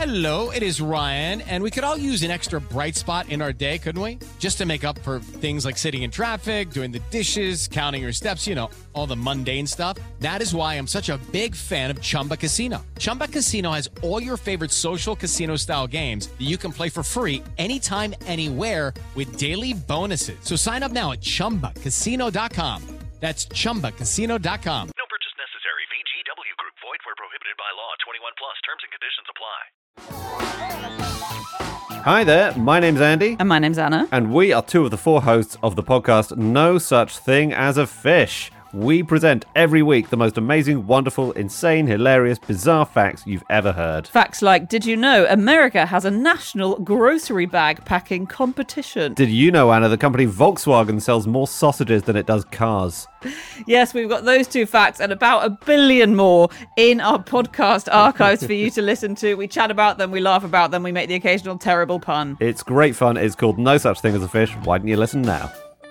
Hello, it is Ryan, and we could all use an extra bright spot in our day, couldn't we? Just to make up for things like sitting in traffic, doing the dishes, counting your steps, you know, all the mundane stuff. That is why I'm such a big fan of Chumba Casino. Chumba Casino has all your favorite social casino-style games that you can play for free anytime, anywhere with daily bonuses. So sign up now at ChumbaCasino.com. That's ChumbaCasino.com. No purchase necessary. VGW Group. Void where prohibited by law. 21 plus. Terms and conditions apply. Hi there, my name's Andy. And my name's Anna. And we are two of the four hosts of the podcast No Such Thing as a Fish. We present every week the most amazing, wonderful, insane, hilarious, bizarre facts you've ever heard. Facts like, did you know America has a national grocery bag packing competition? Did you know, Anna, the company Volkswagen sells more sausages than it does cars? Yes, we've got those two facts and about 1 billion more in our podcast archives for you to listen to. We chat about them, we laugh about them, we make the occasional terrible pun. It's great fun. It's called No Such Thing as a Fish. Why don't you listen now?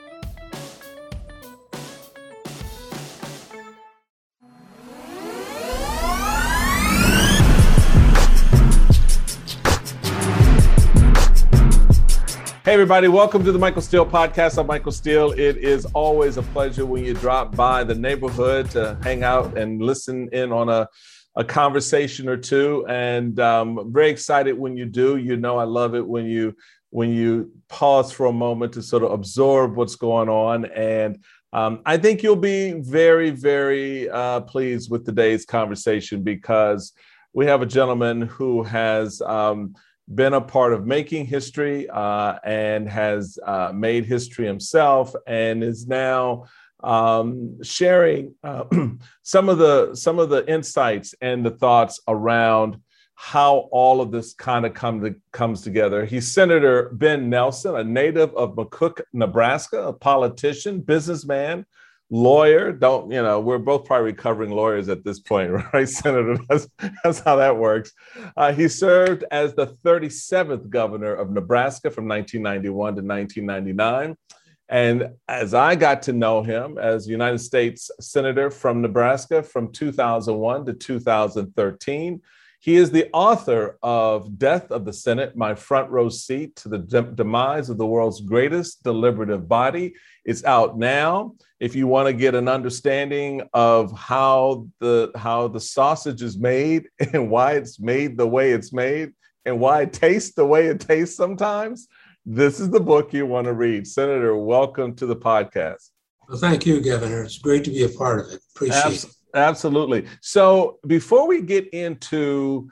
Hey everybody, welcome to the Michael Steele Podcast. I'm Michael Steele. It is always a pleasure when you drop by the neighborhood to hang out and listen in on a conversation or two. And I'm very excited when you do. You know I love it when you pause for a moment to sort of absorb what's going on. And I think you'll be very, very pleased with today's conversation because we have a gentleman who has been a part of making history and has made history himself and is now sharing some of the insights and the thoughts around how all of this kind of comes together. He's Senator Ben Nelson, a native of McCook, Nebraska, a politician, businessman, lawyer. We're both probably recovering lawyers at this point, right, Senator? That's how that works. He served as the 37th governor of Nebraska from 1991 to 1999. And as I got to know him as United States Senator from Nebraska from 2001 to 2013, he is the author of Death of the Senate, My Front Row Seat to the Demise of the World's Greatest Deliberative Body. It's out now. If you want to get an understanding of how the sausage is made and why it's made the way it's made and why it tastes the way it tastes sometimes, this is the book you want to read. Senator, welcome to the podcast. Well, thank you, Governor. It's great to be a part of it. Appreciate it. Absolutely. So before we get into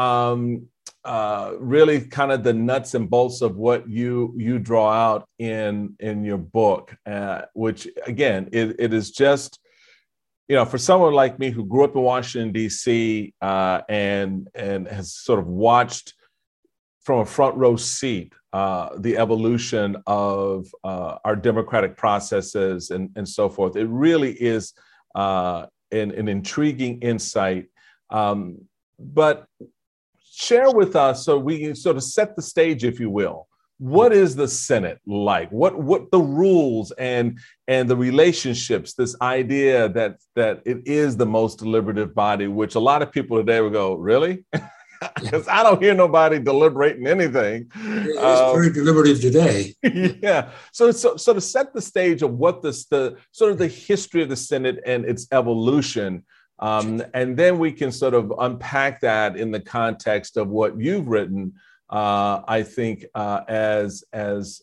really kind of the nuts and bolts of what you draw out in your book, which again, it is just, for someone like me who grew up in Washington, D.C. And has sort of watched from a front row seat the evolution of our democratic processes and so forth. It really is an intriguing insight. But share with us so we can sort of set the stage, if you will. What is the Senate like? What the rules and the relationships, this idea that it is the most deliberative body, which a lot of people today will go, really? Because I don't hear nobody deliberating anything. It's very deliberative today. Yeah. So to set the stage of what the sort of the history of the Senate and its evolution, and then we can sort of unpack that in the context of what you've written, I think, as an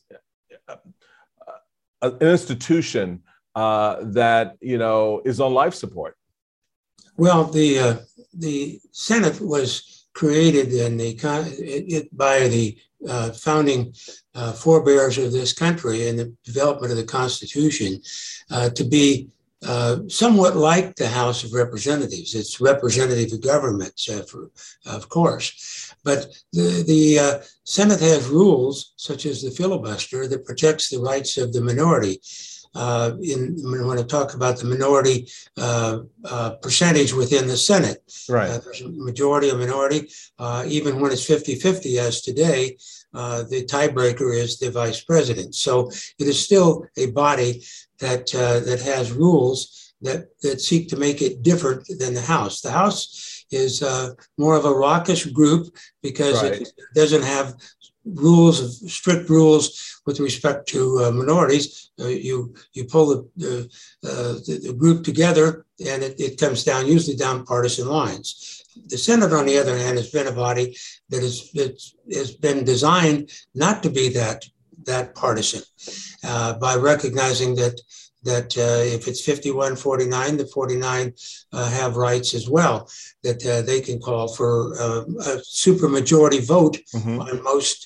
institution that, is on life support. Well, the Senate was created by the founding forebears of this country and the development of the Constitution to be somewhat like the House of Representatives. It's representative government, of course. But the Senate has rules such as the filibuster that protects the rights of the minority. When I talk about the minority percentage within the Senate, right? There's a majority, a minority. Even when it's 50-50, as today, the tiebreaker is the vice president. So it is still a body that has rules that seek to make it different than the House. The House is more of a raucous group because Right. it doesn't have strict rules with respect to minorities. You pull the group together, and it comes down usually down partisan lines. The Senate, on the other hand, has been a body that has been designed not to be that partisan, by recognizing that if it's 51-49, the 49 have rights as well, that they can call for a supermajority vote on most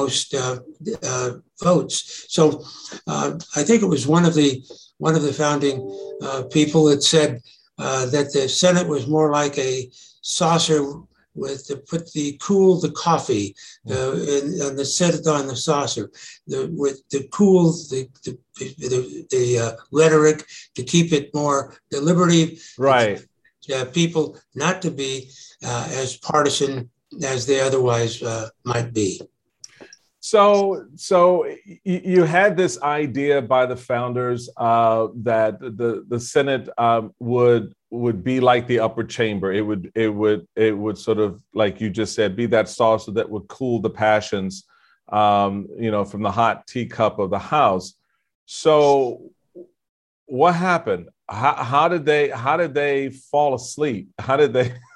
votes. So I think it was one of the founding people that said that the Senate was more like a saucer cool the coffee and set it on the saucer with the cool the rhetoric to keep it more deliberative. Right. People not to be as partisan as they otherwise might be. So you had this idea by the founders that the Senate would be like the upper chamber. It would sort of, like you just said, be that saucer that would cool the passions, from the hot teacup of the House. So what happened? How did they fall asleep? How did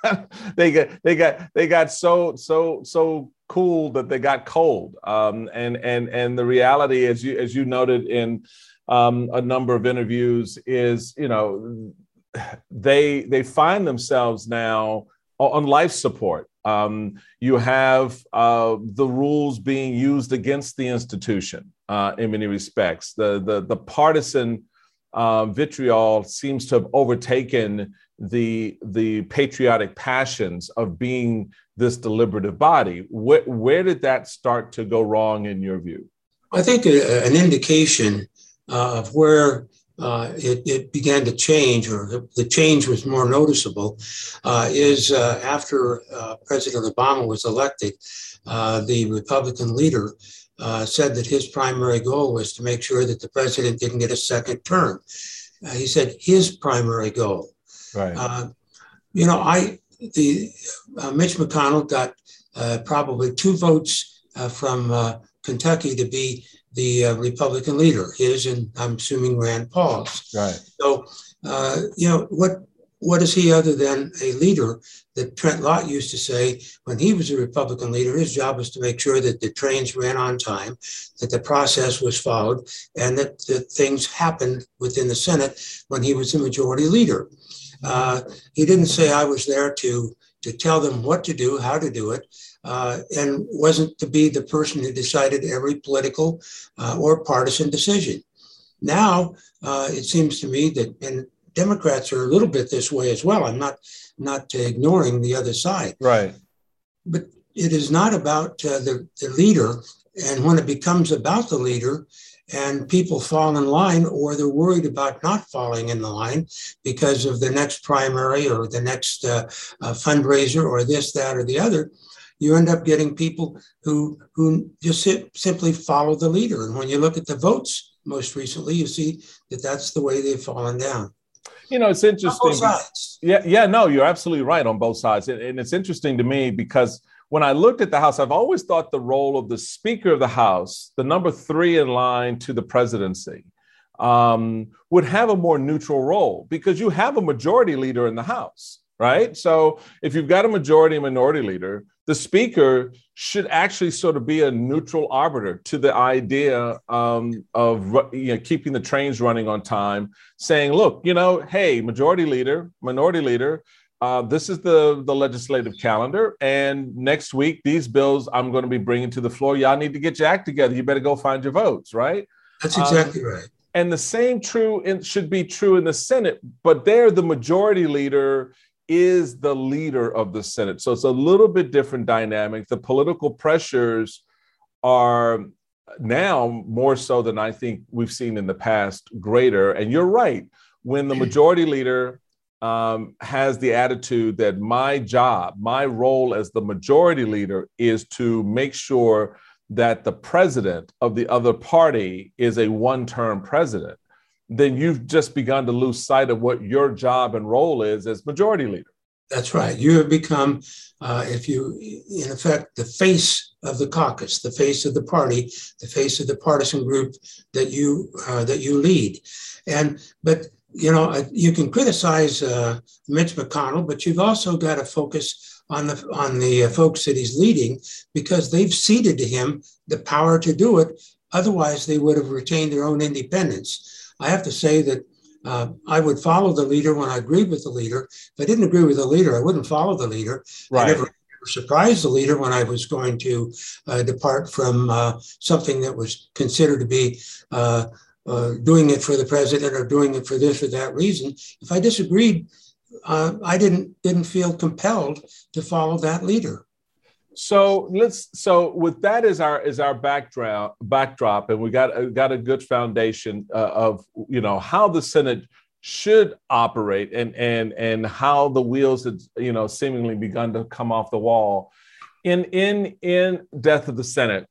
they got so cool that they got cold? And the reality, as you noted in a number of interviews, is they find themselves now on life support. You have the rules being used against the institution in many respects. The partisan vitriol seems to have overtaken the patriotic passions of being this deliberative body. Where did that start to go wrong in your view? I think an indication of where it began to change, or the change was more noticeable, is after President Obama was elected, the Republican leader said that his primary goal was to make sure that the president didn't get a second term. He said his primary goal. Right. Mitch McConnell got probably 2 votes from Kentucky to be the Republican leader, his and I'm assuming Rand Paul's. Right. So, what is he other than a leader that Trent Lott used to say when he was a Republican leader? His job was to make sure that the trains ran on time, that the process was followed, and that things happened within the Senate when he was the majority leader. He didn't say I was there to tell them what to do, how to do it, and wasn't to be the person who decided every political or partisan decision. Now, it seems to me that, and Democrats are a little bit this way as well. I'm not ignoring the other side. Right. But it is not about the leader. And when it becomes about the leader and people fall in line, or they're worried about not falling in the line because of the next primary or the next fundraiser or this, that, or the other, you end up getting people who just simply follow the leader. And when you look at the votes most recently, you see that that's the way they've fallen down. It's interesting. On both sides. Yeah, no, you're absolutely right on both sides. And it's interesting to me because when I looked at the House, I've always thought the role of the Speaker of the House, the number 3 in line to the presidency, would have a more neutral role because you have a majority leader in the House, right? So if you've got a majority and minority leader, the Speaker should actually sort of be a neutral arbiter to the idea of keeping the trains running on time, saying, look, hey, majority leader, minority leader, this is the legislative calendar. And next week, these bills I'm going to be bringing to the floor. Y'all need to get your act together. You better go find your votes, right? That's exactly right. And the same should be true in the Senate. But there, the majority leader is the leader of the Senate. So it's a little bit different dynamic. The political pressures are now more so than I think we've seen in the past greater. And you're right. When the majority leader has the attitude that my job, my role as the majority leader is to make sure that the president of the other party is a one-term president, then you've just begun to lose sight of what your job and role is as majority leader. That's right. You have become, if you, in effect, the face of the caucus, the face of the party, the face of the partisan group that you lead. But you can criticize Mitch McConnell, but you've also got to focus on the folks that he's leading, because they've ceded to him the power to do it. Otherwise, they would have retained their own independence. I have to say that I would follow the leader when I agreed with the leader. If I didn't agree with the leader, I wouldn't follow the leader. Right. I never surprised the leader when I was going to depart from something that was considered to be doing it for the president or doing it for this or that reason. If I disagreed, I didn't feel compelled to follow that leader. So with that as our backdrop, and we got a good foundation of how the Senate should operate and how the wheels had seemingly begun to come off the wall in Death of the Senate.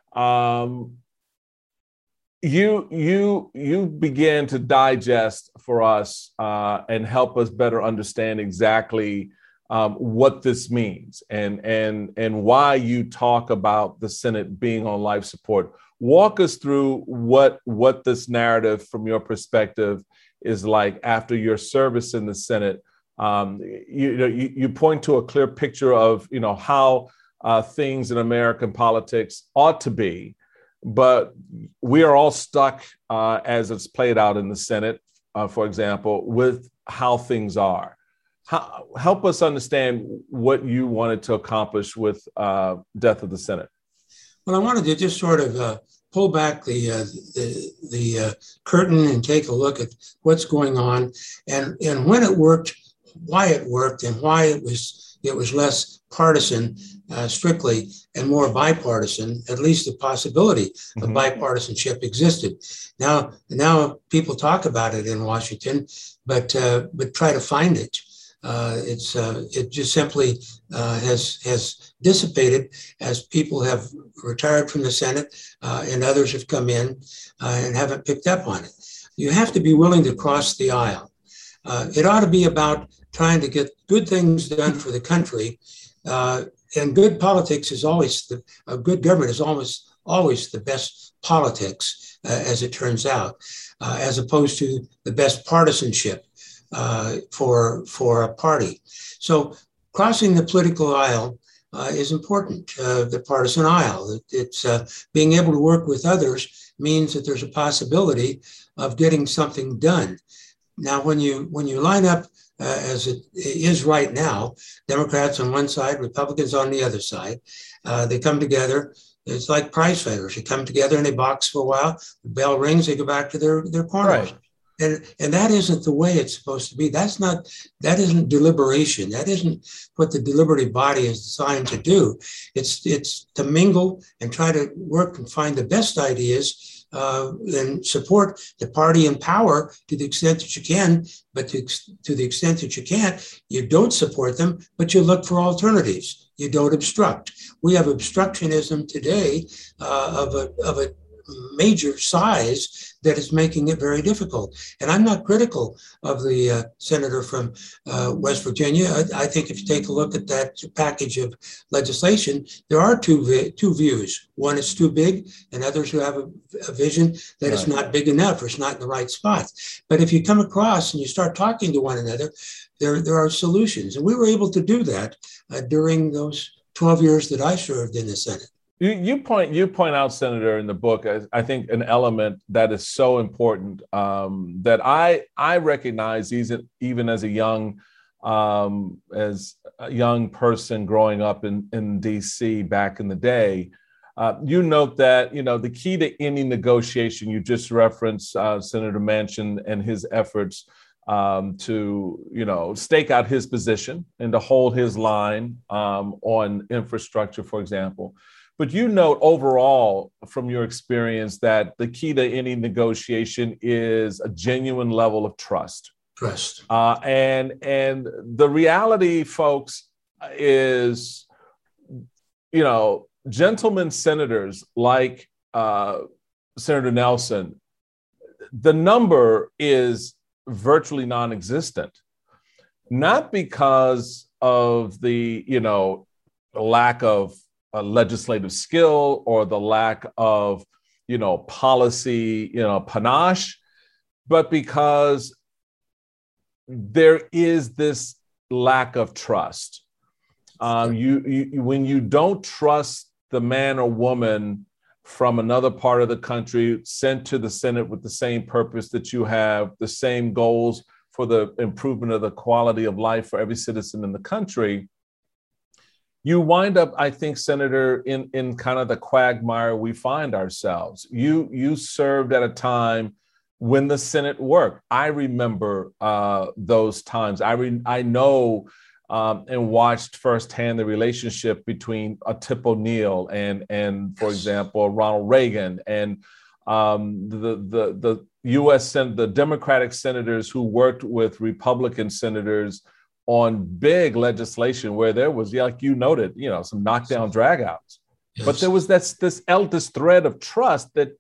You began to digest for us and help us better understand exactly what this means and why you talk about the Senate being on life support. Walk us through what this narrative from your perspective is like after your service in the Senate. You point to a clear picture of how things in American politics ought to be, but we are all stuck as it's played out in the Senate, for example, with how things are. Help us understand what you wanted to accomplish with Death of the Senate. Well, I wanted to just sort of pull back the curtain and take a look at what's going on and when it worked, why it worked, and why it was less partisan strictly and more bipartisan. At least the possibility of bipartisanship existed. Now people talk about it in Washington, but try to find it. It just simply has dissipated as people have retired from the Senate and others have come in and haven't picked up on it. You have to be willing to cross the aisle. It ought to be about trying to get good things done for the country. And good politics is always a good government is always the best politics, as it turns out, as opposed to the best partisanship for a party. So crossing the political aisle is important, the partisan aisle. It's being able to work with others means that there's a possibility of getting something done. Now, when you line up as it is right now, Democrats on one side, Republicans on the other side, they come together. It's like prize fighters. They come together and they box for a while. The bell rings, they go back to their corners. Right. And that isn't the way it's supposed to be. That isn't deliberation. That isn't what the deliberative body is designed to do. It's to mingle and try to work and find the best ideas and support the party in power to the extent that you can. But to the extent that you can't, you don't support them, but you look for alternatives. You don't obstruct. We have obstructionism today of a major size that is making it very difficult. And I'm not critical of the senator from West Virginia. I think if you take a look at that package of legislation, there are two views. One is too big, and others who have a vision that it's not big enough or it's not in the right spot. But if you come across and you start talking to one another, there are solutions. And we were able to do that during those 12 years that I served in the Senate. You point out, Senator, in the book, I think an element that is so important that I recognize even as a young person growing up in D.C. back in the day. You note that the key to any negotiation, you just referenced Senator Manchin and his efforts to stake out his position and to hold his line on infrastructure, for example. But you note overall from your experience that the key to any negotiation is a genuine level of trust. Trust. And the reality, folks, is, gentlemen senators like Senator Nelson, the number is virtually non-existent. not because of the, lack of legislative skill or the lack of, policy, panache, but because there is this lack of trust. When you don't trust the man or woman from another part of the country sent to the Senate with the same purpose that you have, the same goals for the improvement of the quality of life for every citizen in the country, you wind up, I think, Senator, in kind of the quagmire we find ourselves. You served at a time when the Senate worked. I remember those times. I know and watched firsthand the relationship between Tip O'Neill and for example, Ronald Reagan and the U.S. the Democratic senators who worked with Republican senators on big legislation where there was, like you noted, some knockdown dragouts. Yes. But there was this thread of trust that,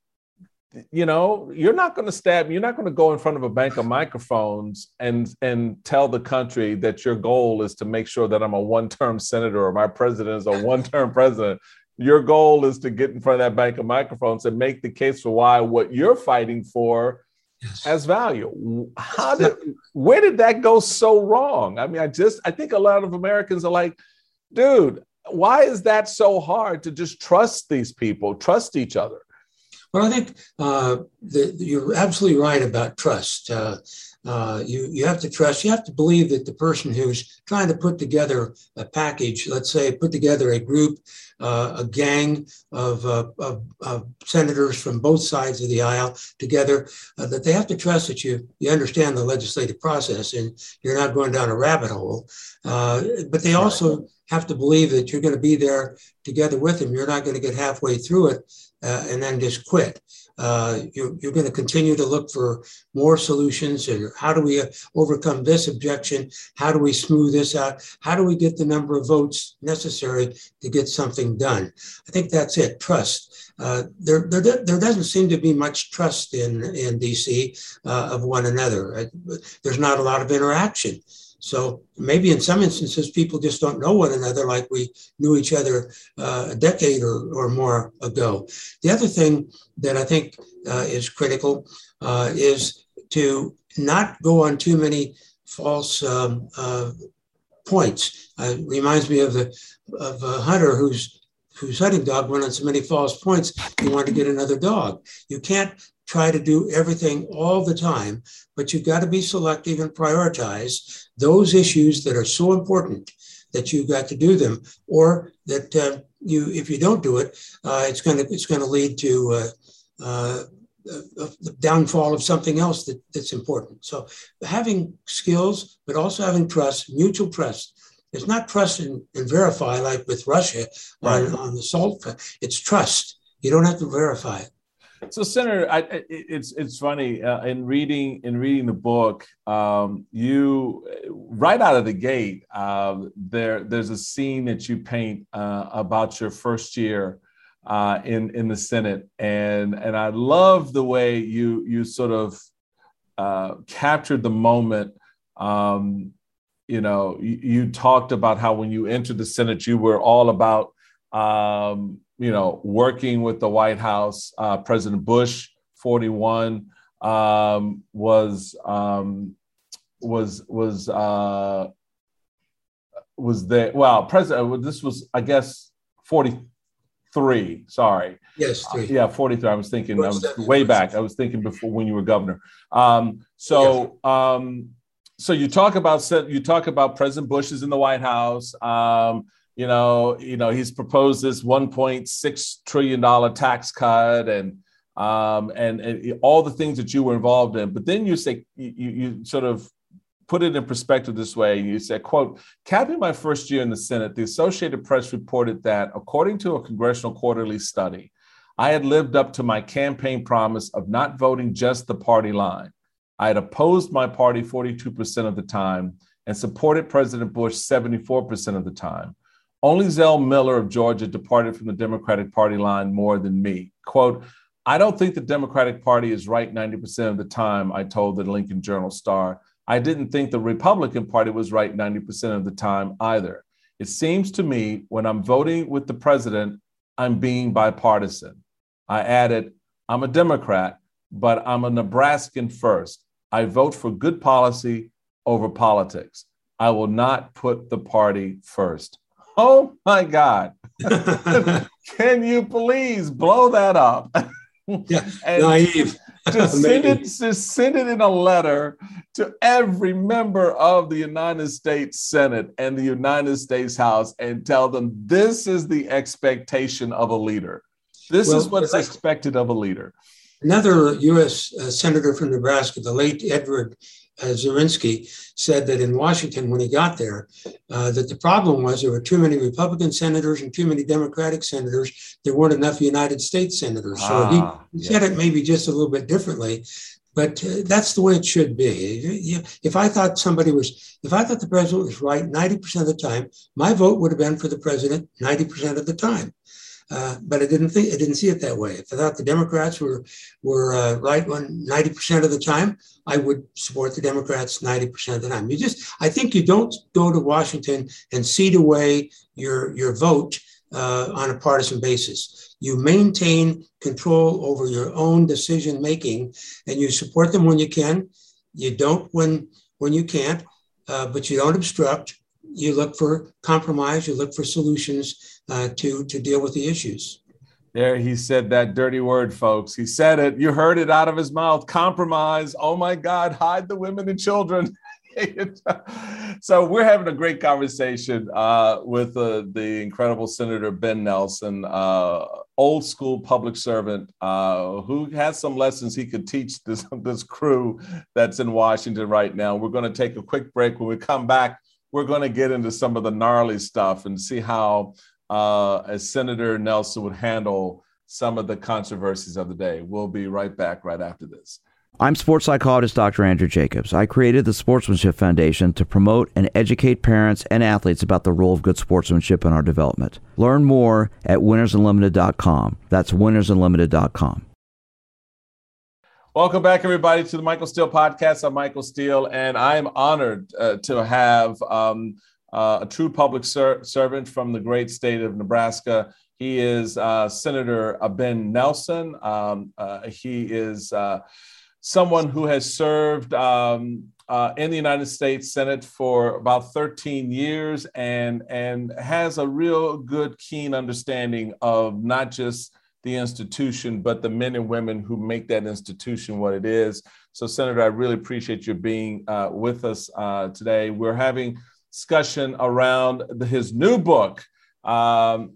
you're not going to go in front of a bank of microphones and tell the country that your goal is to make sure that I'm a one-term senator or my president is a one-term president. Your goal is to get in front of that bank of microphones and make the case for why what you're fighting for has value. Where did that go so wrong? I mean, I think a lot of Americans are like, dude, why is that so hard to just trust these people, trust each other? Well, I think you're absolutely right about trust. You have to trust. You have to believe that the person who's trying to put together a package, let's say, put together a group, a gang of senators from both sides of the aisle together, that they have to trust that you understand the legislative process and you're not going down a rabbit hole. But they also have to believe that you're going to be there together with them. You're not going to get halfway through it and then just quit. You're going to continue to look for more solutions. And how do we overcome this objection? How do we smooth this out? How do we get the number of votes necessary to get something done? I think that's it. Trust. There doesn't seem to be much trust in DC of one another. There's not a lot of interaction. So maybe in some instances, people just don't know one another like we knew each other a decade or more ago. The other thing that I think is critical is to not go on too many false points. It reminds me of a hunter whose hunting dog went on so many false points, he wanted to get another dog. You can't try to do everything all the time, but you've got to be selective and prioritize those issues that are so important that you've got to do them, or that if you don't do it, it's going to lead to the downfall of something else that's important. So having skills, but also having trust, mutual trust. It's not trust and verify like with Russia on the SALT. It's trust. You don't have to verify it. So, Senator, it's funny in reading the book. You right out of the gate, there's a scene that you paint about your first year in the Senate, and I love the way you sort of captured the moment. You talked about how when you entered the Senate, you were all about working with the White House. President Bush, 41, was there. Well, President, this was, I guess, 43. Sorry. Yes, 43. I was thinking. I was way back. I was thinking before when you were governor. So you talk about President Bush is in the White House. He's proposed this $1.6 trillion tax cut and all the things that you were involved in. But then you say, you sort of put it in perspective this way. You said, quote, capping my first year in the Senate, the Associated Press reported that according to a Congressional Quarterly study, I had lived up to my campaign promise of not voting just the party line. I had opposed my party 42% of the time and supported President Bush 74% of the time. Only Zell Miller of Georgia departed from the Democratic Party line more than me. Quote, I don't think the Democratic Party is right 90% of the time, I told the Lincoln Journal-Star. I didn't think the Republican Party was right 90% of the time either. It seems to me when I'm voting with the president, I'm being bipartisan. I added, I'm a Democrat, but I'm a Nebraskan first. I vote for good policy over politics. I will not put the party first. Oh my God. Can you please blow that up? Yeah, naive. Just send it in a letter to every member of the United States Senate and the United States House and tell them this is the expectation of a leader. This is what's expected of a leader. Another U.S. Senator from Nebraska, the late Edward Zirinsky, said that in Washington, when he got there, that the problem was there were too many Republican senators and too many Democratic senators. There weren't enough United States senators. So he said it maybe just a little bit differently, but that's the way it should be. If I thought the president was right 90% of the time, my vote would have been for the president 90% of the time. But I didn't see it that way. If I thought the Democrats were right 90% of the time, I would support the Democrats 90% of the time. I think you don't go to Washington and cede away your vote on a partisan basis. You maintain control over your own decision making, and you support them when you can. You don't when you can't, but you don't obstruct. You look for compromise. You look for solutions to deal with the issues. There, he said that dirty word, folks. He said it. You heard it out of his mouth. Compromise. Oh my God! Hide the women and children. So we're having a great conversation with the incredible Senator Ben Nelson, old school public servant who has some lessons he could teach this crew that's in Washington right now. We're going to take a quick break. When we come back, we're going to get into some of the gnarly stuff and see how as Senator Nelson would handle some of the controversies of the day. We'll be right back right after this. I'm sports psychologist Dr. Andrew Jacobs. I created the Sportsmanship Foundation to promote and educate parents and athletes about the role of good sportsmanship in our development. Learn more at winnersunlimited.com. That's winnersunlimited.com. Welcome back, everybody, to the Michael Steele Podcast. I'm Michael Steele, and I'm honored to have a true public servant from the great state of Nebraska. He is Senator Ben Nelson. He is someone who has served in the United States Senate for about 13 years and has a real good, keen understanding of not just the institution, but the men and women who make that institution what it is. So, Senator, I really appreciate you being with us today. We're having discussion around his new book, My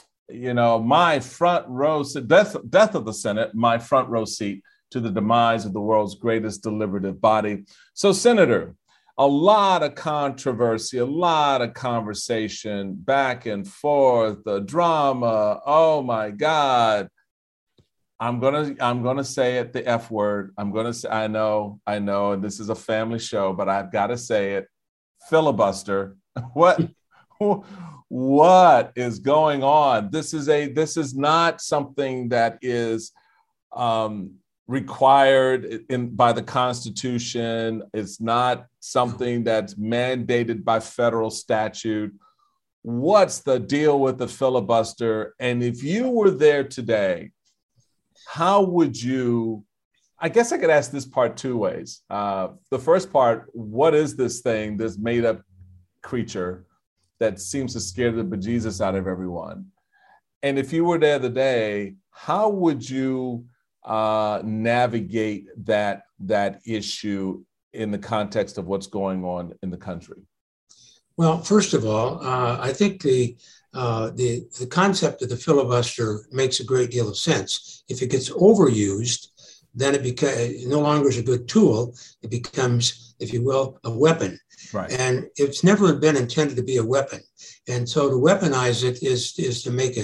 Front Row, Death of the Senate, My Front Row Seat to the Demise of the World's Greatest Deliberative Body. So, Senator, a lot of controversy, a lot of conversation, back and forth, the drama. Oh my God. I'm gonna say it, the F word. I'm gonna say, I know, and this is a family show, but I've got to say it. Filibuster. What is going on? This is not something that is required by the Constitution. It's not something that's mandated by federal statute. What's the deal with the filibuster? And if you were there today, how would you, I guess I could ask this part two ways. The first part, what is this thing, this made up creature that seems to scare the bejesus out of everyone? And if you were there today, how would you navigate that issue in the context of what's going on in the country? Well, first of all, I think the concept of the filibuster makes a great deal of sense. If it gets overused, then it no longer is a good tool. It becomes, if you will, a weapon. Right. And it's never been intended to be a weapon. And so to weaponize it is to make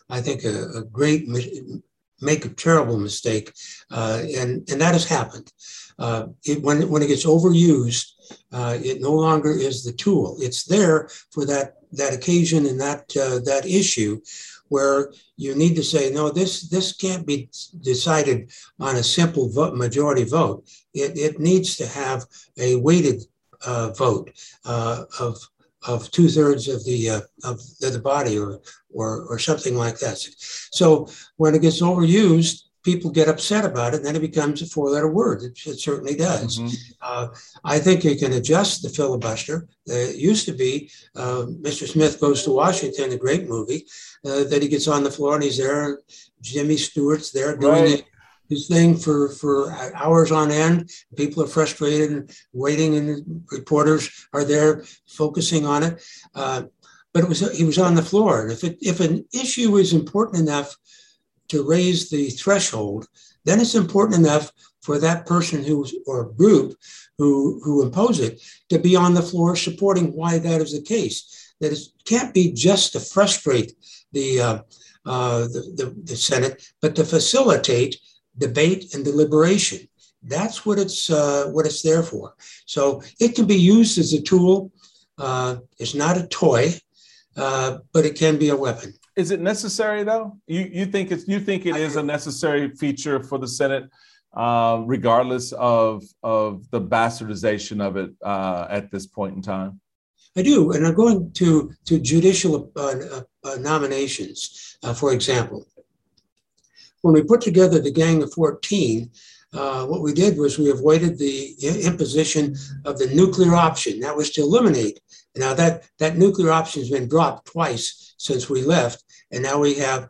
make a terrible mistake, and that has happened. When it gets overused, it no longer is the tool. It's there for that occasion and that issue. where you need to say, no, this can't be decided on a simple majority vote. It needs to have a weighted vote of 2/3 of the body or something like that. So when it gets overused, people get upset about it, and then it becomes a 4-letter word. It certainly does. I think you can adjust the filibuster. It used to be Mr. Smith Goes to Washington, a great movie, that he gets on the floor and he's there. Jimmy Stewart's there doing his thing for hours on end. People are frustrated and waiting, and reporters are there focusing on it. But he was on the floor. And if an issue is important enough to raise the threshold, then it's important enough for that person or group who impose it to be on the floor supporting why that is the case. That it can't be just to frustrate the Senate, but to facilitate debate and deliberation. That's what it's there for. So it can be used as a tool. It's not a toy, but it can be a weapon. Is it necessary though? You think it is a necessary feature for the Senate, regardless of the bastardization of it at this point in time? I do, and I'm going to judicial nominations, for example. When we put together the Gang of 14, what we did was we avoided the imposition of the nuclear option. That was to eliminate. Now that nuclear option has been dropped twice since we left, and now we have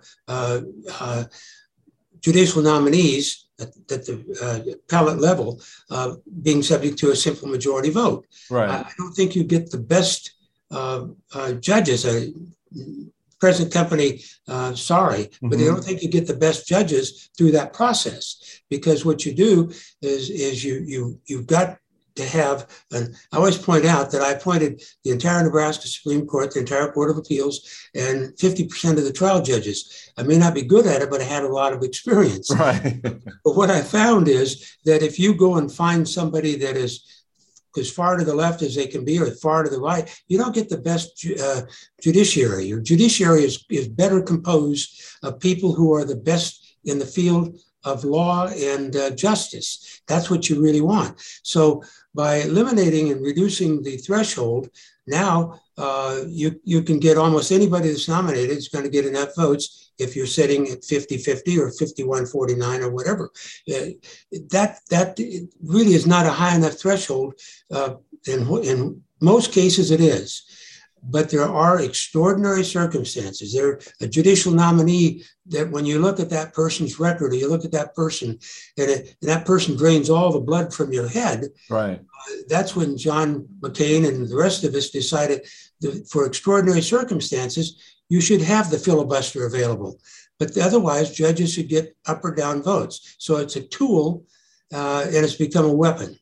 judicial nominees at the appellate level being subject to a simple majority vote. Right. I don't think you get the best judges. Present company, sorry, but I don't think you get the best judges through that process, because what you do is you've got to have, and I always point out that I appointed the entire Nebraska Supreme Court, the entire Court of Appeals, and 50% of the trial judges. I may not be good at it, but I had a lot of experience. Right. But what I found is that if you go and find somebody that is as far to the left as they can be or far to the right, you don't get the best judiciary. Your judiciary is better composed of people who are the best in the field of law and justice. That's what you really want. So by eliminating and reducing the threshold, now you can get almost anybody that's nominated is going to get enough votes if you're sitting at 50-50 or 51-49 or whatever. That really is not a high enough threshold. In most cases it is. But there are extraordinary circumstances. There's a judicial nominee that when you look at that person's record, or you look at that person, and that person drains all the blood from your head. Right. That's when John McCain and the rest of us decided that for extraordinary circumstances, you should have the filibuster available. But otherwise, judges should get up or down votes. So it's a tool, and it's become a weapon.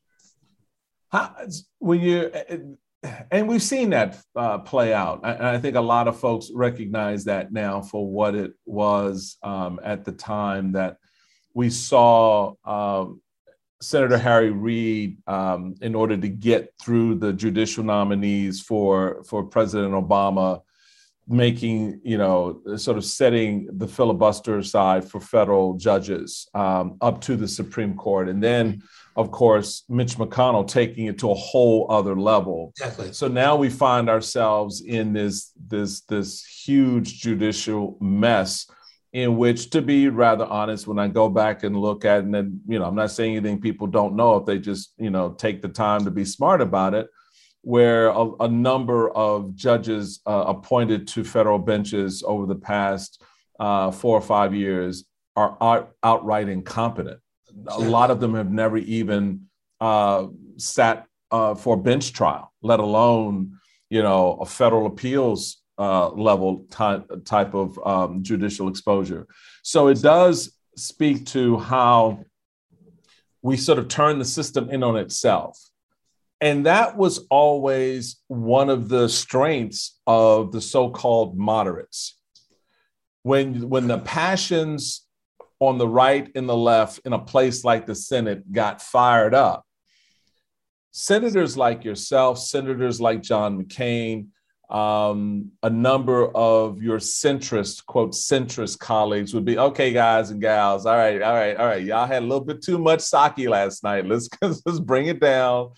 And we've seen that play out. I think a lot of folks recognize that now for what it was at the time that we saw Senator Harry Reid, in order to get through the judicial nominees for President Obama, making, sort of setting the filibuster aside for federal judges up to the Supreme Court. And then, of course, Mitch McConnell taking it to a whole other level. Exactly. So now we find ourselves in this huge judicial mess, in which, to be rather honest, when I go back and look at, and then, I'm not saying anything people don't know if they just, take the time to be smart about it, where a number of judges appointed to federal benches over the past 4 or 5 years are outright incompetent. A lot of them have never even sat for a bench trial, let alone, a federal appeals level type of judicial exposure. So it does speak to how we sort of turn the system in on itself. And that was always one of the strengths of the so-called moderates. When the passions on the right and the left in a place like the Senate got fired up, senators like yourself, senators like John McCain, a number of your centrist, quote, centrist colleagues would be, okay, guys and gals, all right. Y'all had a little bit too much sake last night. Let's bring it down.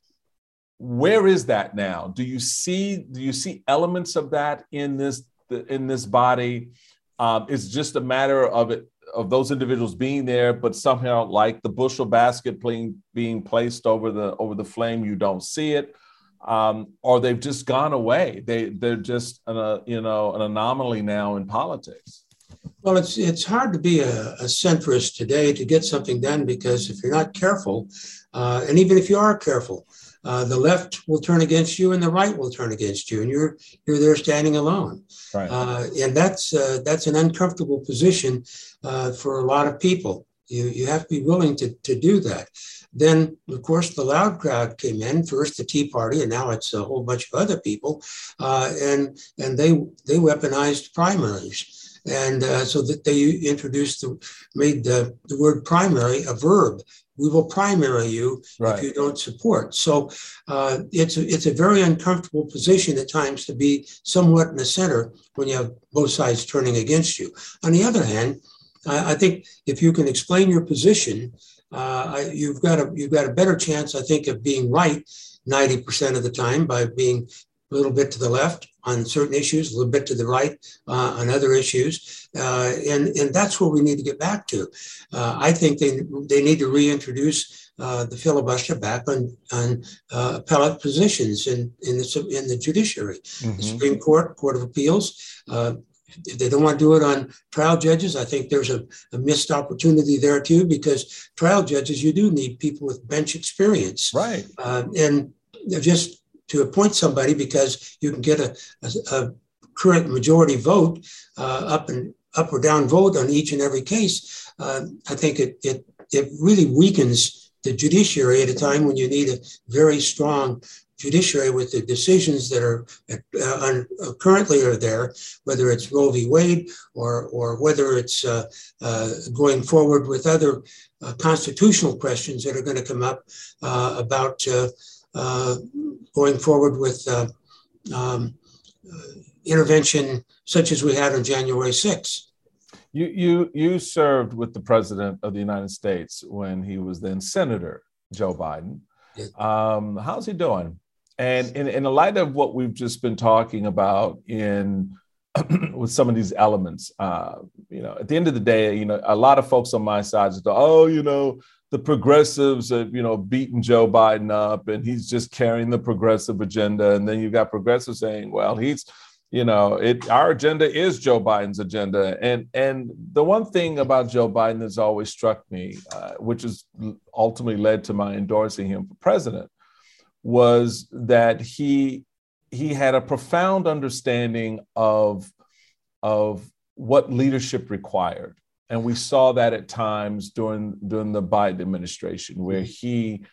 Where is that now? Do you see elements of that in this body? It's just a matter of those individuals being there, but somehow, like the bushel basket being placed over the flame, you don't see it. Or they've just gone away. They're just an anomaly now in politics. Well, it's hard to be a centrist today to get something done, because if you're not careful, and even if you are careful, the left will turn against you and the right will turn against you, and you're there standing alone. Right. And that's an uncomfortable position for a lot of people. You have to be willing to do that. Then, of course, the loud crowd came in, first the Tea Party, and now it's a whole bunch of other people, and they weaponized primaries. And so that they made the word primary a verb. We will primary you if you don't support. So it's a very uncomfortable position at times to be somewhat in the center when you have both sides turning against you. On the other hand, I think if you can explain your position, you've got a better chance, I think, of being right 90% of the time by being a little bit to the left on certain issues, a little bit to the right on other issues. And that's where we need to get back to. I think they need to reintroduce the filibuster back on appellate positions in the judiciary, the Supreme Court, Court of Appeals. If they don't want to do it on trial judges, I think there's a missed opportunity there too, because trial judges, you do need people with bench experience. Right. And just to appoint somebody because you can get a current majority vote, up or down vote on each and every case, I think it really weakens the judiciary at a time when you need a very strong judiciary with the decisions that are currently are there, whether it's Roe v. Wade or whether it's going forward with other constitutional questions that are going to come up about going forward with intervention such as we had on January 6th. You served with the President of the United States when he was then Senator Joe Biden. How's he doing? And in the light of what we've just been talking about with some of these elements, at the end of the day, a lot of folks on my side just go, the progressives have, beaten Joe Biden up and he's just carrying the progressive agenda. And then you've got progressives saying, well, our agenda is Joe Biden's agenda. And the one thing about Joe Biden that's always struck me, which has ultimately led to my endorsing him for president, was that he had a profound understanding of what leadership required. And we saw that at times during the Biden administration, where he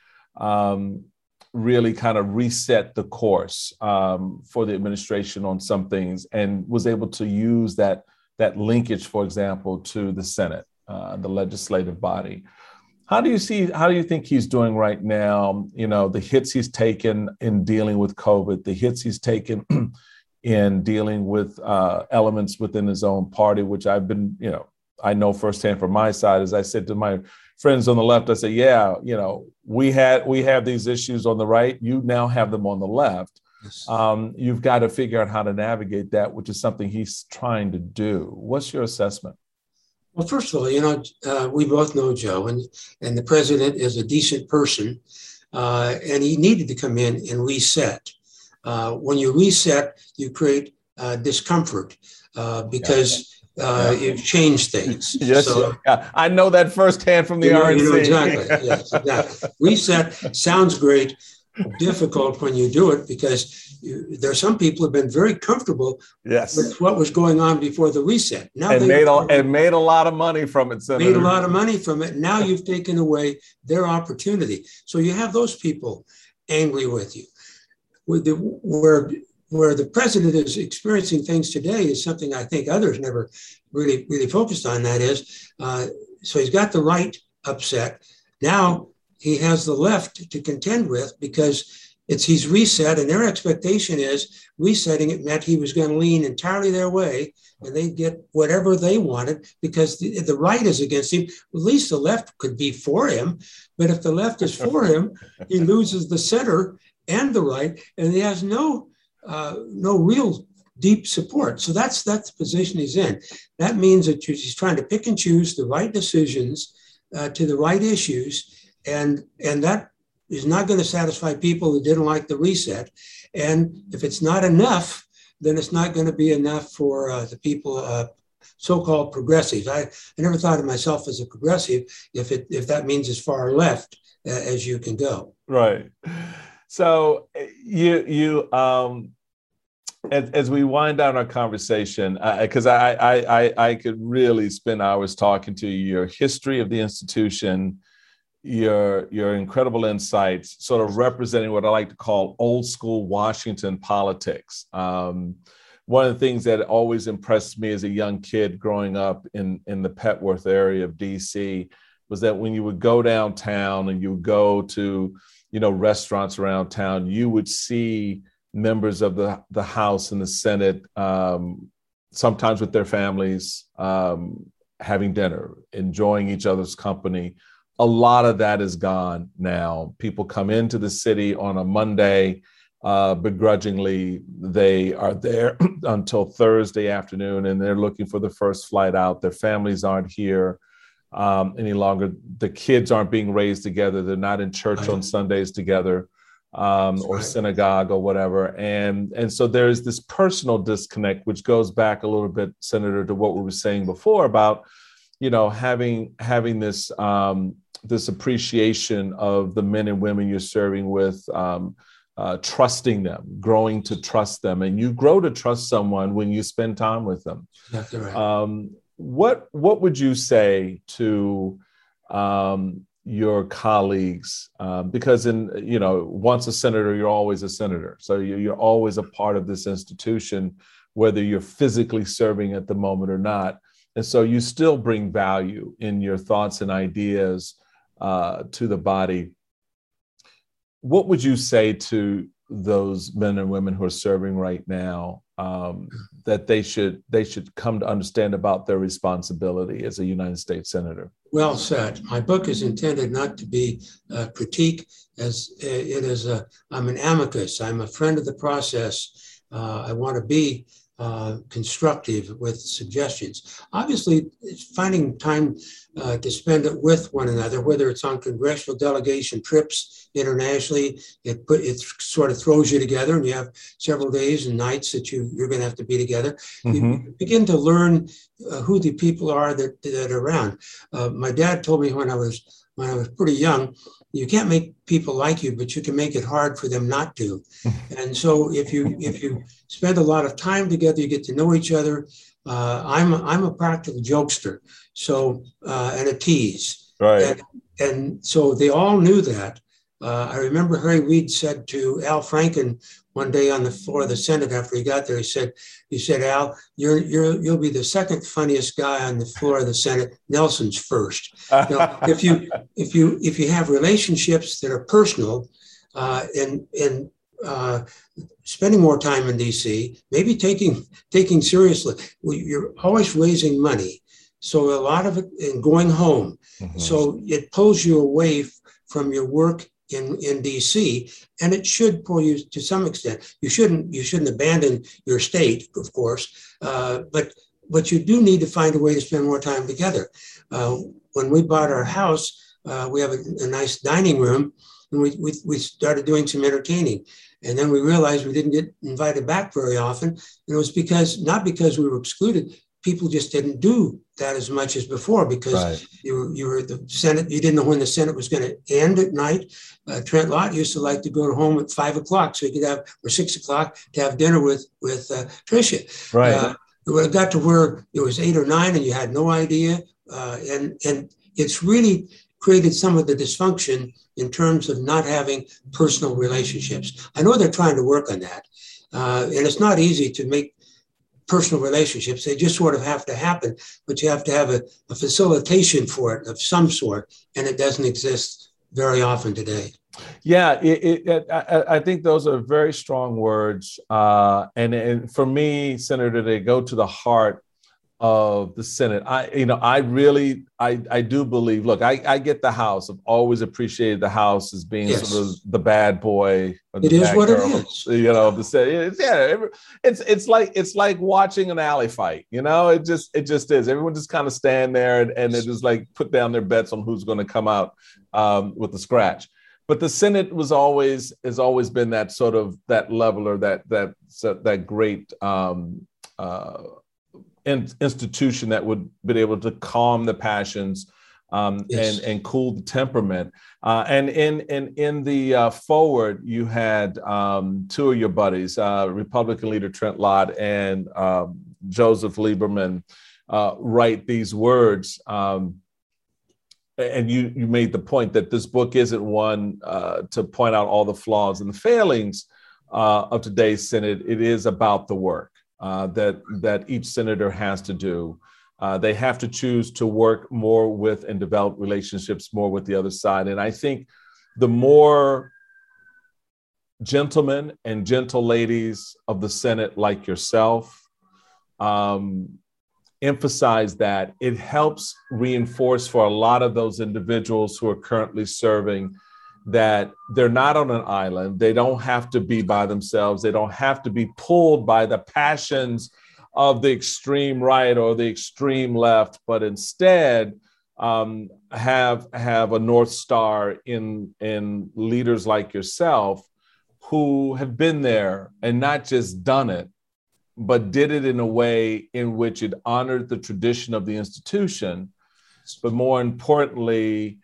really kind of reset the course for the administration on some things and was able to use that linkage, for example, to the Senate, the legislative body. How do you think he's doing right now? The hits he's taken in dealing with COVID, the hits he's taken in dealing with elements within his own party, which I've been, I know firsthand from my side. As I said to my friends on the left, I said, we have these issues on the right. You now have them on the left. Yes. You've got to figure out how to navigate that, which is something he's trying to do. What's your assessment? Well, first of all, we both know Joe, and the president is a decent person, and he needed to come in and reset. When you reset, you create discomfort because you've changed things. Yes, so, I know that firsthand from the RNC. Exactly. Yes, exactly. Reset sounds great. Difficult when you do it because there are some people who have been very comfortable with what was going on before the reset. Now and made a lot of money from it, Senator. Made a lot of money from it. Now you've taken away their opportunity. So you have those people angry with you. Where the president is experiencing things today is something I think others never really focused on. That is, so he's got the right upset. Now he has the left to contend with because he's reset, and their expectation is resetting it meant he was going to lean entirely their way, and they'd get whatever they wanted because the right is against him. At least the left could be for him, but if the left is for him, he loses the center and the right, and he has no real deep support. So that's the position he's in. That means that he's trying to pick and choose the right decisions to the right issues, and that is not going to satisfy people who didn't like the reset. And if it's not enough, then it's not going to be enough for the people, so-called progressives. I never thought of myself as a progressive if that means as far left as you can go. Right. So you as we wind down our conversation, because I could really spend hours talking to you, your history of the institution, your incredible insights, sort of representing what I like to call old school Washington politics. One of the things that always impressed me as a young kid growing up in the Petworth area of DC was that when you would go downtown and you would go to, restaurants around town, you would see members of the House and the Senate, sometimes with their families, having dinner, enjoying each other's company. A lot of that is gone now. People come into the city on a Monday, begrudgingly. They are there until Thursday afternoon, and they're looking for the first flight out. Their families aren't here any longer. The kids aren't being raised together. They're not in church on Sundays together, or synagogue or whatever. And so there's this personal disconnect, which goes back a little bit, Senator, to what we were saying before about, having this this appreciation of the men and women you're serving with, trusting them, growing to trust them. And you grow to trust someone when you spend time with them. That's right. What would you say to your colleagues? Because once a senator, you're always a senator. So you're always a part of this institution, whether you're physically serving at the moment or not. And so you still bring value in your thoughts and ideas to the body. What would you say to those men and women who are serving right now, that they should come to understand about their responsibility as a United States Senator? Well said. My book is intended not to be a critique, as it is I'm an amicus. I'm a friend of the process. I want to be constructive with suggestions. Obviously, finding time to spend it with one another, whether it's on congressional delegation trips internationally, it sort of throws you together, and you have several days and nights that you're going to have to be together. Mm-hmm. You begin to learn who the people are that are around. My dad told me when I was pretty young, you can't make people like you, but you can make it hard for them not to. And so if you spend a lot of time together, you get to know each other. I'm a practical jokester, so and a tease. Right. And so they all knew that. I remember Harry Reid said to Al Franken one day on the floor of the Senate after he got there, he said, Al, you'll be the second funniest guy on the floor of the Senate. Nelson's first. Now, if you have relationships that are personal, and spending more time in DC, maybe taking seriously, you're always raising money. So a lot of it in going home. Mm-hmm. So it pulls you away from your work in DC, and it should pull you to some extent. You shouldn't abandon your state, of course, but you do need to find a way to spend more time together. When we bought our house, we have a nice dining room, and we started doing some entertaining. And then we realized we didn't get invited back very often. And it was not because we were excluded. People just didn't do that as much as before because right. you were the Senate. You didn't know when the Senate was going to end at night. Trent Lott used to like to go home at 5 o'clock so he could have, or 6 o'clock, to have dinner with Tricia. Right. It got to where it was 8 or 9 and you had no idea. And it's really created some of the dysfunction in terms of not having personal relationships. I know they're trying to work on that. And it's not easy to make personal relationships. They just sort of have to happen, but you have to have a facilitation for it of some sort, and it doesn't exist very often today. Yeah, I think those are very strong words. And for me, Senator, they go to the heart of the Senate. I do believe, look, I get the House. I've always appreciated the House as being sort of the bad boy. It is what it is. The Senate. It's like watching an alley fight. It just is. Everyone just kind of stand there and they just like put down their bets on who's going to come out with the scratch. But the Senate has always been that sort of that leveler, that great institution that would be able to calm the passions and cool the temperament. And in the forward, you had two of your buddies, Republican leader Trent Lott and Joseph Lieberman, write these words. And you made the point that this book isn't one to point out all the flaws and the failings of today's Senate. It is about the work that each senator has to do. They have to choose to work more with and develop relationships more with the other side. And I think the more gentlemen and gentle ladies of the Senate like yourself emphasize that, it helps reinforce for a lot of those individuals who are currently serving that they're not on an island. They don't have to be by themselves. They don't have to be pulled by the passions of the extreme right or the extreme left, but instead have a North Star in leaders like yourself who have been there and not just done it, but did it in a way in which it honored the tradition of the institution, but more importantly,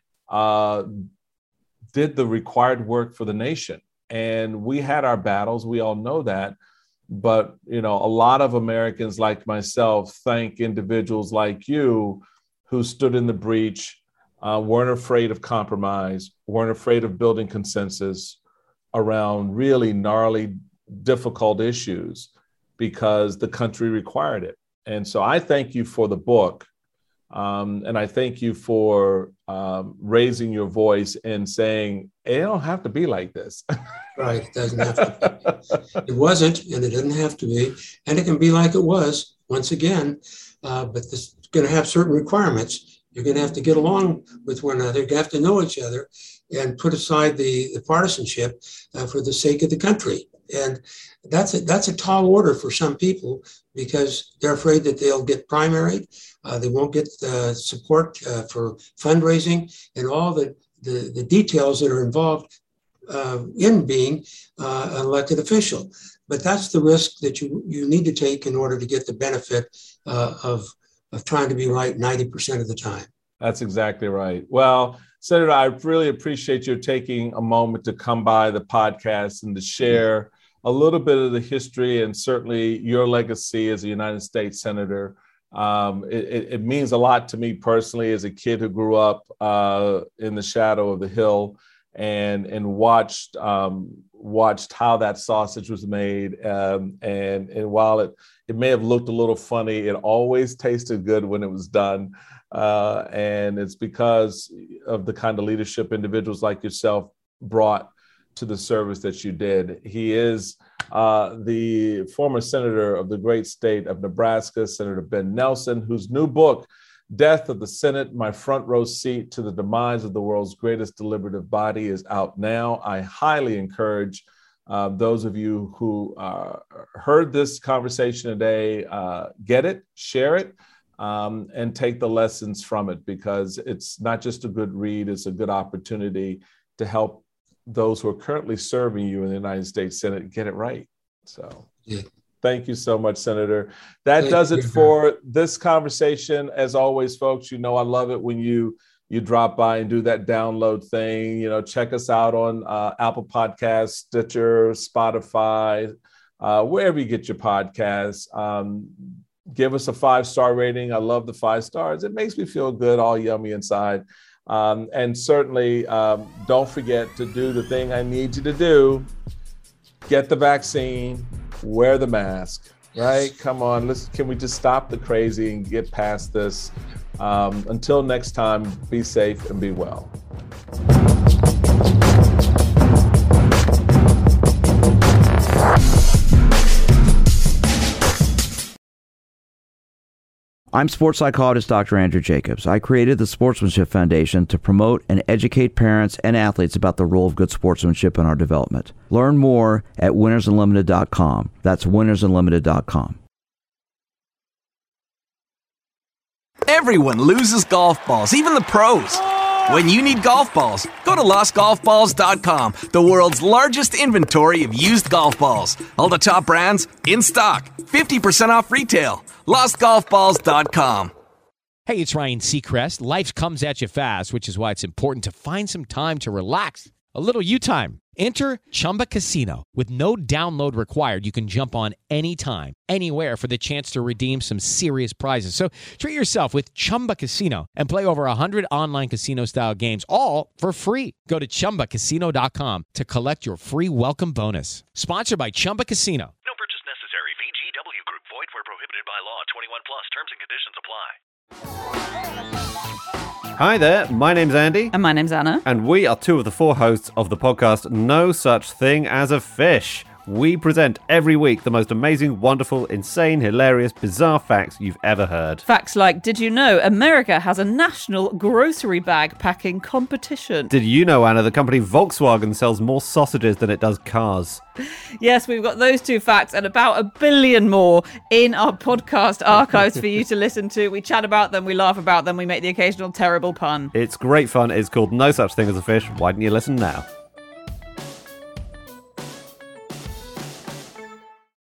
did the required work for the nation. And we had our battles, we all know that, but a lot of Americans like myself thank individuals like you who stood in the breach, weren't afraid of compromise, weren't afraid of building consensus around really gnarly, difficult issues, because the country required it. And so I thank you for the book. And I thank you for raising your voice and saying, it don't have to be like this. Right, it doesn't have to be. It wasn't, and it doesn't have to be. And it can be like it was, once again, but this is going to have certain requirements. You're going to have to get along with one another. You have to know each other and put aside the partisanship for the sake of the country. And that's a tall order for some people because they're afraid that they'll get primaried. They won't get support for fundraising and all the details that are involved in being an elected official. But that's the risk that you need to take in order to get the benefit of trying to be right 90% of the time. That's exactly right. Well, Senator, I really appreciate you taking a moment to come by the podcast and to share a little bit of the history and certainly your legacy as a United States Senator. It means a lot to me personally as a kid who grew up in the shadow of the Hill and watched how that sausage was made. And while it may have looked a little funny, it always tasted good when it was done. And it's because of the kind of leadership individuals like yourself brought to the service that you did. He is the former senator of the great state of Nebraska, Senator Ben Nelson, whose new book, Death of the Senate, My Front Row Seat to the Demise of the World's Greatest Deliberative Body, is out now. I highly encourage those of you who heard this conversation today, get it, share it, and take the lessons from it, because it's not just a good read, it's a good opportunity to help those who are currently serving you in the United States Senate get it right. So thank you so much, Senator. That does it for this conversation. As always, folks, I love it when you drop by and do that download thing. Check us out on Apple Podcasts, Stitcher, Spotify, wherever you get your podcasts. Give us a 5-star rating. I love the 5 stars. It makes me feel good, all yummy inside. And certainly don't forget to do the thing I need you to do. Get the vaccine, wear the mask, right? Come on, can we just stop the crazy and get past this? Until next time, be safe and be well. I'm sports psychologist Dr. Andrew Jacobs. I created the Sportsmanship Foundation to promote and educate parents and athletes about the role of good sportsmanship in our development. Learn more at winnersunlimited.com. That's winnersunlimited.com. Everyone loses golf balls, even the pros. When you need golf balls, go to lostgolfballs.com, the world's largest inventory of used golf balls. All the top brands, in stock, 50% off retail. lostgolfballs.com. Hey, it's Ryan Seacrest. Life comes at you fast, which is why it's important to find some time to relax. A little you time. Enter Chumba Casino. With no download required, you can jump on anytime, anywhere for the chance to redeem some serious prizes. So treat yourself with Chumba Casino and play over 100 online casino-style games, all for free. Go to ChumbaCasino.com to collect your free welcome bonus. Sponsored by Chumba Casino. No purchase necessary. VGW Group. Void where prohibited by law. 21 plus. Terms and conditions apply. Hi there, my name's Andy. And my name's Anna. And we are two of the four hosts of the podcast No Such Thing as a Fish. We present every week the most amazing, wonderful, insane, hilarious, bizarre facts you've ever heard. Facts like, did you know America has a national grocery bag packing competition? Did you know, Anna, the company Volkswagen sells more sausages than it does cars? Yes, we've got those two facts and about 1 billion more in our podcast archives for you to listen to. We chat about them, we laugh about them, we make the occasional terrible pun. It's great fun. It's called No Such Thing as a Fish. Why don't you listen now?